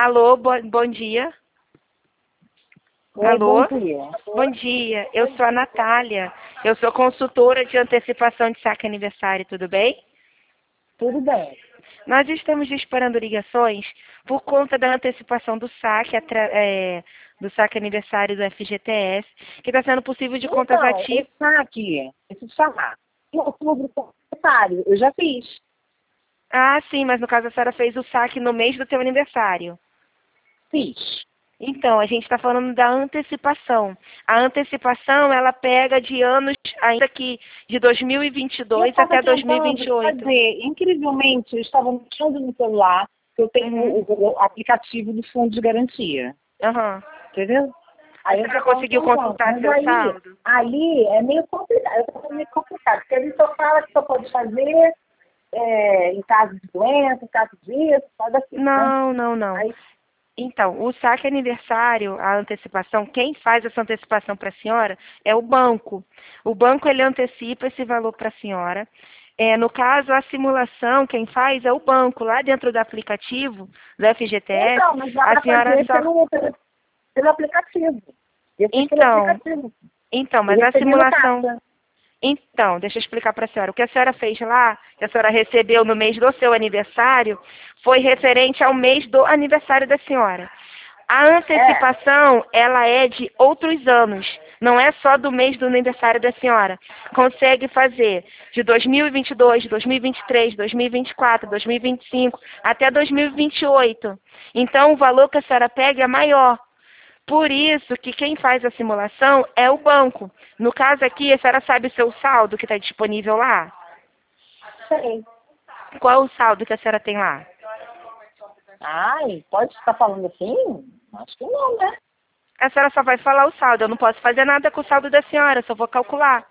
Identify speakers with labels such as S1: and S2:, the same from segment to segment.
S1: Alô, bom dia.
S2: Oi,
S1: Alô?
S2: bom dia.
S1: Bom dia, eu sou a Natália. Eu sou consultora de antecipação de saque aniversário, tudo bem?
S2: Tudo bem.
S1: Nós estamos disparando ligações por conta da antecipação do saque, do saque aniversário do FGTS, que está sendo possível de contas
S2: Então,
S1: ativas.
S2: esse saque, em outubro secretário, eu já fiz.
S1: Ah, sim, mas no caso a senhora fez o saque no mês do seu aniversário.
S2: Fiz.
S1: Então, a gente está falando da antecipação. A antecipação, ela pega de anos, ainda que de
S2: Eu
S1: 2022
S2: estava
S1: até
S2: tentando
S1: 2028.
S2: fazer, incrivelmente, eu estava mexendo no celular, eu tenho
S1: Uhum.
S2: o aplicativo do Fundo de Garantia,
S1: Aham.
S2: entendeu?
S1: A
S2: Aí eu já
S1: senhora
S2: estava
S1: conseguiu
S2: tentando,
S1: consultar
S2: mas
S1: seu
S2: aí,
S1: saldo?
S2: ali é meio complicado, eu estou meio complicado, porque ele só fala que só pode fazer em caso de doença, em caso disso, caso daquilo, né?
S1: Não, não, não.
S2: Aí,
S1: Então, o saque aniversário, a antecipação, quem faz essa antecipação para a senhora é o banco. O banco, ele antecipa esse valor para a senhora. No caso, a simulação, quem faz é o banco. Lá dentro do aplicativo do FGTS,
S2: então, mas dá
S1: a
S2: para
S1: senhora
S2: fazer
S1: só...
S2: pelo aplicativo. Eu fiz pelo
S1: Então,
S2: aplicativo.
S1: mas
S2: E
S1: a
S2: recebi no
S1: simulação...
S2: caixa.
S1: Então, deixa eu explicar para a senhora. O que a senhora fez lá, que a senhora recebeu no mês do seu aniversário, foi referente ao mês do aniversário da senhora. A
S2: É.
S1: antecipação, ela é de outros anos, não é só do mês do aniversário da senhora. Consegue fazer de 2022, 2023, 2024, 2025 até 2028. Então, o valor que a senhora pega é maior. Por isso que quem faz a simulação é o banco. No caso aqui, a senhora sabe o seu saldo que está disponível lá?
S2: Sei.
S1: Qual o saldo que a senhora tem lá?
S2: Ai, pode estar falando assim? Acho que não, né?
S1: A senhora só vai falar o saldo. Eu não posso fazer nada com o saldo da senhora, só vou calcular.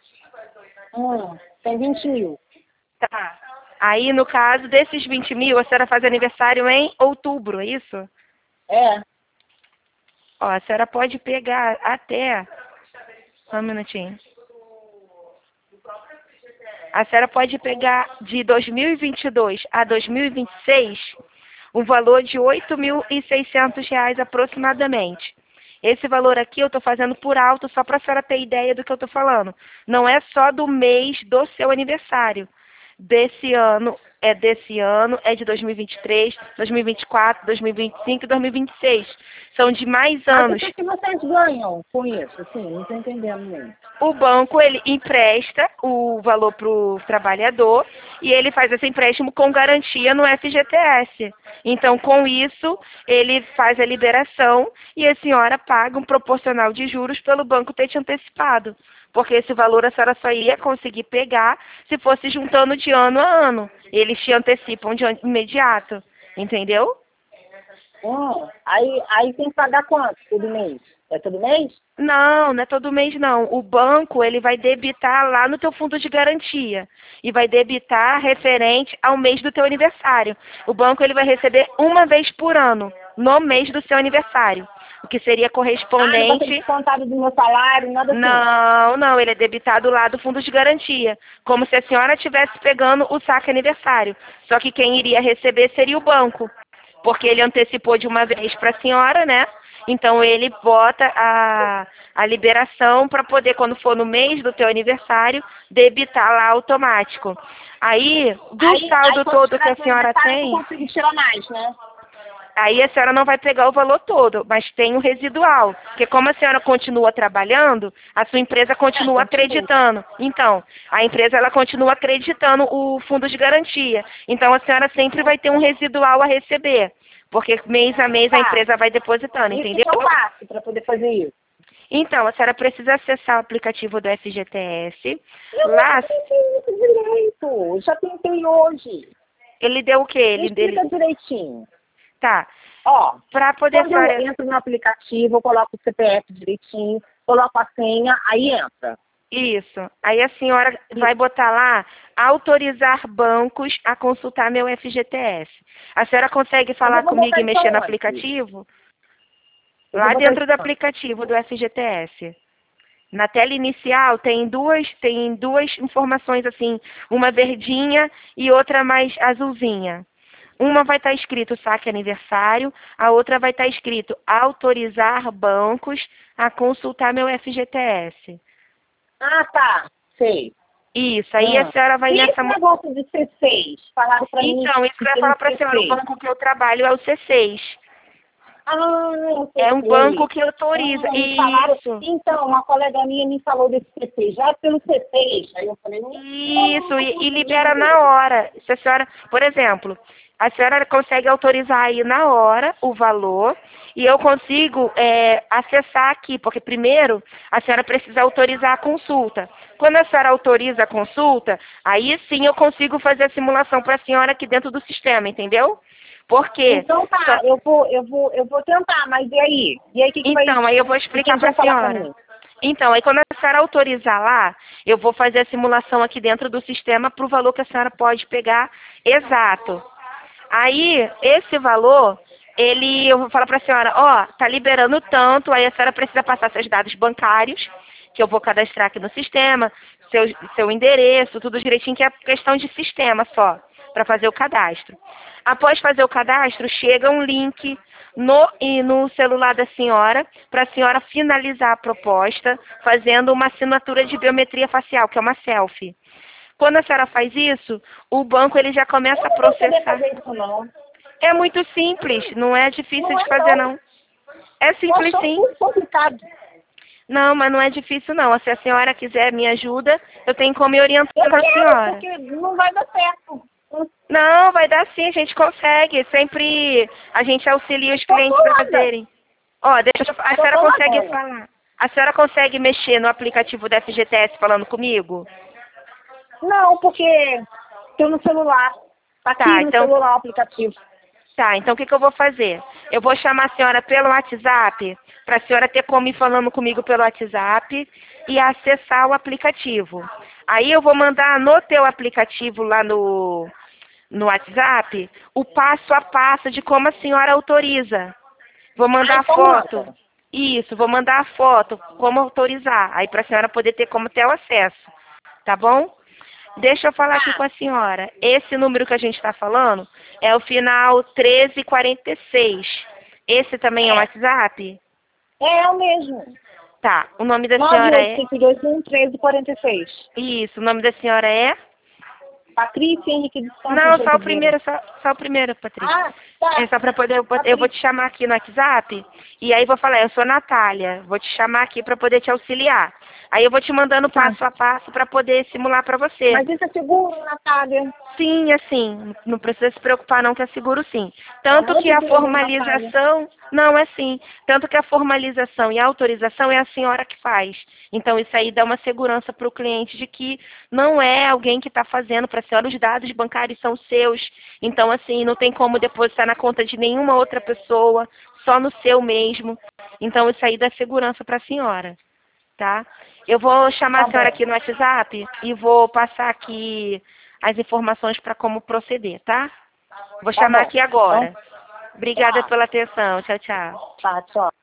S2: Tem 20 mil.
S1: Tá. Aí, no caso desses 20 mil, a senhora faz aniversário em outubro, é isso?
S2: É.
S1: Ó, a senhora pode pegar até... Só um minutinho. A senhora pode pegar de 2022 a 2026 um valor de R$ 8.600 aproximadamente. Esse valor aqui eu estou fazendo por alto só para a senhora ter ideia do que eu estou falando. Não é só do mês do seu aniversário. Desse ano, é de 2023, 2024, 2025 e 2026. São de mais
S2: Mas o
S1: anos.
S2: que vocês ganham com isso? Assim, não estou entendendo muito.
S1: O banco, ele empresta o valor para o trabalhador e ele faz esse empréstimo com garantia no FGTS. Então, com isso, ele faz a liberação e a senhora paga um proporcional de juros pelo banco ter te antecipado. Porque esse valor a senhora só ia conseguir pegar se fosse juntando de ano a ano. Eles te antecipam de imediato. Entendeu?
S2: Aí tem que pagar quanto todo mês? É todo mês?
S1: Não, não é todo mês não. O banco, ele vai debitar lá no teu fundo de garantia e vai debitar referente ao mês do teu aniversário. O banco, ele vai receber uma vez por ano, no mês do seu aniversário, o que seria
S2: Ah, não vai ser
S1: correspondente...
S2: descontado do meu salário, nada assim.
S1: Não, não, ele é debitado lá do fundo de garantia, como se a senhora estivesse pegando o saque aniversário. Só que quem iria receber seria o banco, porque ele antecipou de uma vez para a senhora, né? Então ele bota a liberação para poder, quando for no mês do teu aniversário, debitar lá automático. Aí, do
S2: Aí
S1: saldo
S2: quando
S1: todo que
S2: chegar
S1: a
S2: no meu
S1: senhora
S2: aniversário, eu
S1: tem,
S2: não consigo tirar mais, né?
S1: aí a senhora não vai pegar o valor todo, mas tem o residual. Porque como a senhora continua trabalhando, a sua empresa
S2: É,
S1: continua
S2: continua.
S1: acreditando. Então, a empresa ela continua acreditando o fundo de garantia. Então a senhora sempre vai ter um residual a receber. Porque mês a mês a
S2: Tá.
S1: empresa vai depositando,
S2: E o que
S1: entendeu?
S2: que eu faço para poder fazer isso?
S1: Então, a senhora precisa acessar o aplicativo do FGTS.
S2: Eu
S1: Lá,
S2: não entendi isso direito. Eu já tentei hoje.
S1: ele deu o quê?
S2: Me explica direitinho.
S1: Tá.
S2: Ó,
S1: Para poder a
S2: quando eu
S1: senhora...
S2: entro no aplicativo, eu coloco o CPF direitinho, coloco a senha, aí entra.
S1: Isso. Aí a senhora
S2: E
S1: vai botar lá autorizar bancos a consultar meu FGTS. A senhora consegue
S2: mas eu
S1: falar
S2: vou
S1: comigo
S2: botar
S1: e
S2: isso
S1: mexer no
S2: aonde?
S1: aplicativo?
S2: Eu vou
S1: Lá
S2: botar isso
S1: dentro do
S2: aonde?
S1: aplicativo do FGTS. Na tela inicial tem duas informações assim, uma verdinha e outra mais azulzinha. Uma vai estar escrito saque aniversário, a outra vai estar escrito autorizar bancos a consultar meu FGTS.
S2: Ah, tá. Sei.
S1: Isso, aí a senhora vai
S2: E
S1: nessa...
S2: esse negócio de C6? Falaram para mim
S1: Então, isso que eu ia
S2: tem
S1: falar
S2: um
S1: para a senhora, o
S2: C6.
S1: banco que eu trabalho é o C6.
S2: Ah, eu
S1: É um
S2: sei.
S1: banco que autoriza.
S2: Me falaram,
S1: Isso.
S2: então, uma colega minha me falou desse CP, já pelo CP. Aí eu falei,
S1: Isso, e libera na hora. Se a senhora, por exemplo, a senhora consegue autorizar aí na hora o valor e eu consigo acessar aqui, porque primeiro a senhora precisa autorizar a consulta. Quando a senhora autoriza a consulta, aí sim eu consigo fazer a simulação para a senhora aqui dentro do sistema, entendeu? Porque
S2: então tá, eu vou tentar, mas e aí? E aí o que vai...
S1: então, aí eu vou
S2: O que
S1: explicar
S2: eles
S1: para
S2: vão
S1: a
S2: falar pra
S1: senhora.
S2: mim?
S1: Então, aí quando a senhora autorizar lá, eu vou fazer a simulação aqui dentro do sistema para o valor que a senhora pode pegar exato. Aí, esse valor, eu vou falar para a senhora, ó, tá liberando tanto, aí a senhora precisa passar seus dados bancários, que eu vou cadastrar aqui no sistema, seu endereço, tudo direitinho, que é questão de sistema só, para fazer o cadastro. Após fazer o cadastro, chega um link no celular da senhora, para a senhora finalizar a proposta, fazendo uma assinatura de biometria facial, que é uma selfie. Quando a senhora faz isso, o banco ele já
S2: Eu
S1: começa a
S2: não vou poder
S1: processar.
S2: fazer isso, não.
S1: É muito simples, não é difícil
S2: Não
S1: de
S2: é,
S1: fazer,
S2: não.
S1: não. É
S2: Tô
S1: simples
S2: achando
S1: sim.
S2: muito complicado.
S1: Não, mas não é difícil, não. Se a senhora quiser me ajuda, eu tenho como me orientar
S2: Eu
S1: a
S2: quero,
S1: senhora.
S2: porque não vai dar certo.
S1: Não, vai dar sim, a gente consegue. Sempre a gente auxilia os
S2: Tô
S1: clientes para
S2: colada.
S1: fazerem. Ó, a
S2: Tô
S1: senhora consegue
S2: coladona.
S1: falar. A senhora consegue mexer no aplicativo da FGTS falando comigo?
S2: Não, porque tô no celular. Tá aqui
S1: Tá,
S2: no
S1: então
S2: celular o aplicativo.
S1: Tá, então o que, que eu vou fazer? Eu vou chamar a senhora pelo WhatsApp, para a senhora ter como ir falando comigo pelo WhatsApp e acessar o aplicativo. Aí eu vou mandar no teu aplicativo lá no WhatsApp o passo a passo de como a senhora autoriza. Vou
S2: Ah,
S1: mandar a
S2: então
S1: foto.
S2: manda.
S1: Isso, vou mandar a foto, como autorizar. Aí para a senhora poder ter como ter o acesso. Tá bom? Deixa eu falar aqui
S2: Tá,
S1: com a senhora. Esse número que a gente está falando é o final 1346. Esse também é o
S2: é.
S1: WhatsApp?
S2: É o mesmo.
S1: Tá. O nome da senhora é?
S2: 985211346.
S1: Isso. O nome da senhora é?
S2: Patrícia Henrique dos Santos
S1: Não,
S2: de
S1: só o
S2: Oliveira.
S1: primeiro, só o primeiro, Patrícia.
S2: Ah, tá.
S1: É só para poder, eu vou
S2: Patrícia.
S1: te chamar aqui no WhatsApp e aí vou falar, eu sou Natália, vou te chamar aqui para poder te auxiliar. Aí eu vou te mandando
S2: Tá.
S1: passo a passo para poder simular para você.
S2: Mas isso é seguro, Natália?
S1: Sim, assim, não precisa se preocupar não que é seguro sim.
S2: Pelo
S1: Tanto
S2: amor
S1: que
S2: de
S1: a
S2: Deus, hein, Natália?
S1: formalização, não é sim, tanto que a formalização e a autorização é a senhora que faz. Então isso aí dá uma segurança para o cliente de que não é alguém que está fazendo para a senhora, os dados bancários são seus. Então assim, não tem como depositar na conta de nenhuma outra pessoa, só no seu mesmo. Então isso aí dá segurança para a senhora, tá? Eu vou chamar a
S2: Tá
S1: senhora
S2: bom.
S1: aqui no WhatsApp e vou passar aqui as informações para como proceder, tá? Vou
S2: Tá
S1: chamar
S2: bom.
S1: aqui
S2: Então,
S1: agora. Obrigada
S2: tá.
S1: pela atenção. Tchau, tchau.
S2: Tá, tchau.